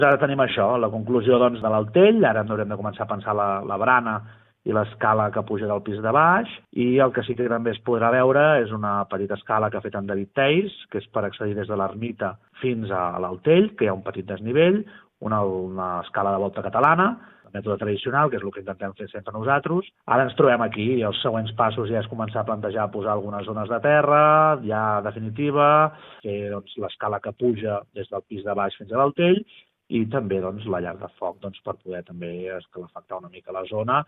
Ara tenim això, la conclusió doncs, de l'Altell, ara haurem de començar a pensar la barana i l'escala que puja del pis de baix, i el que sí que també es podrà veure és una petita escala que ha fet en David Teis, que és per accedir des de l'ermita fins a l'Altell, que hi ha un petit desnivell, una escala de volta catalana, el mètode tradicional, que és el que intentem fer sempre nosaltres. Ara ens trobem aquí i els següents passos ja és començar a plantejar posar algunes zones de terra, ja definitiva, fer doncs, l'escala que puja des del pis de baix fins a l'Altell, i també doncs, la llar de foc per poder també escalafactar una mica la zona